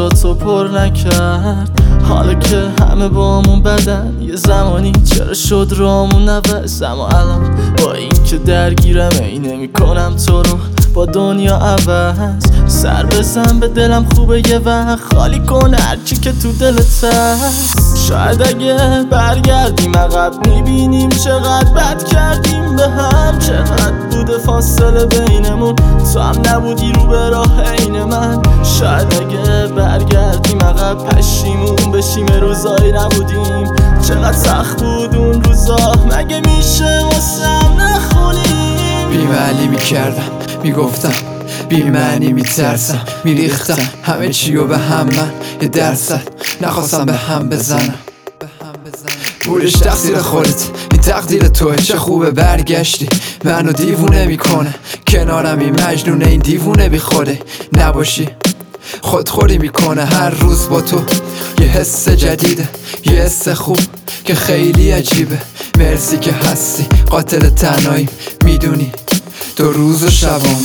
جاتو پر نکرد. حالا که همه بامون بدن یه زمانی چرا شد رامون نوست. اما الان با این که درگیرم ای نمی‌کنم تو رو با دنیا عوض. سر بزن به دلم خوبه یه وقت خالی کن هرچی که تو دلت هست. شاید اگه برگردیم عقب میبینیم چقدر بد کردیم به هم. چقدر بوده فاصله بینمون تو هم نبودی رو به راه عین من. شاید اگه برگردیم عقب پشیمون بشیم روزایی نبودیم. چقدر سخت بود اون روزا مگه میشه واسم نخونیم. بی‌معنی میکردم میگفتم بی‌معنی میترسم میریختم همه چیو به هم من یه درصد نخواستم به هم بزنم. بودش تقصیر خودت این تقدیر توه. چه خوبه برگشتی منو دیوونه میکنه. کنارم این مجنون این دیوونه بی خوده نباشی خودخوری میکنه. هر روز با تو یه حس جدیده یه حس خوب که خیلی عجیبه. مرسی که هستی قاتل تنهاییم میدونی تو روز و شبام.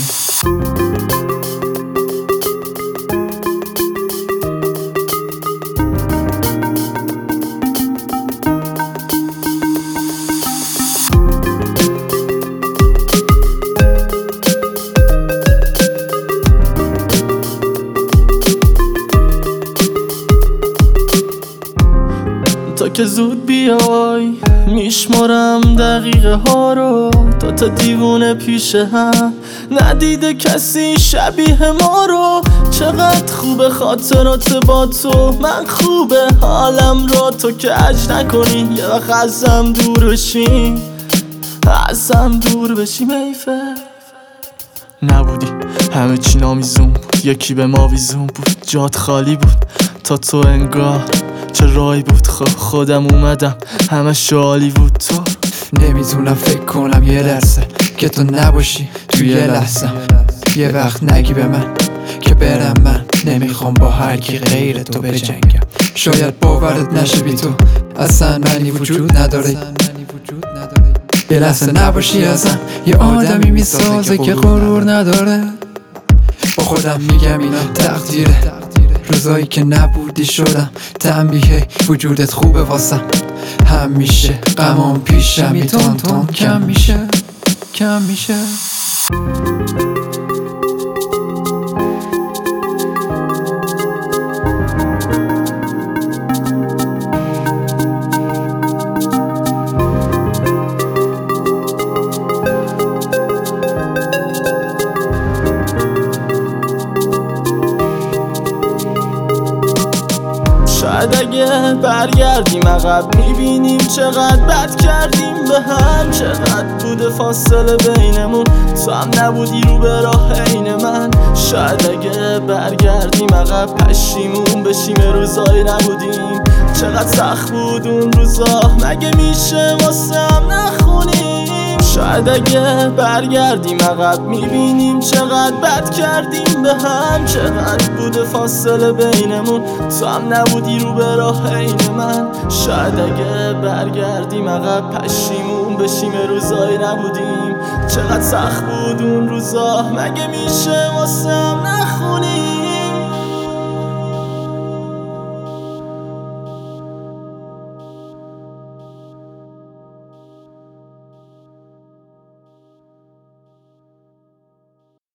تا که زود بیای میشمارم دقیقه ها رو. تا دیوونه پیش هم ندیده کسی شبیه ما رو. چقدر خوبه خاطرات با تو من خوبه حالم رو. تو که عجز نکنی یه وقت ازم دور بشی ازم دور بشی. میفه نبودی همه چی نامیزون بود. یکی به ما ویزون بود جات خالی بود تا تو انگار چه رای بود. خودم اومدم همه شالی بود. تو نمیتونم فکر کنم یه لحظه که تو نباشی توی یه لحظه. یه وقت نگی به من که برم. من نمیخوام با هر کی غیر تو بجنگم. شاید باورت نشه بی تو اصلا منی وجود نداره. یه لحظه نباشی ازم یه آدمی میسازه که غرور نداره. با خودم میگم اینا تقدیره. روزایی که نبودی شدم تنبیه وجودت خوبه واسم. همیشه غمام پیشم تون کم میشه کم میشه. شاید اگه برگردیم عقب میبینیم چقدر بد کردیم به هم. چقدر بوده فاصله بینمون تو هم نبودی رو به راه عین من. شاید اگه برگردیم عقب پشیمون بشیم روزایی نبودیم. چقدر سخت بود اون روزا مگه میشه واسم نخونیم. شاید اگه برگردیم عقب میبینیم چقدر بد کردیم به هم. چقدر بوده فاصله بینمون تو هم نبودی رو به راه عین من. شاید اگه برگردیم عقب پشیمون بشیم روزایی نبودیم. چقدر سخت بود اون روزا مگه میشه واسم نخونیم.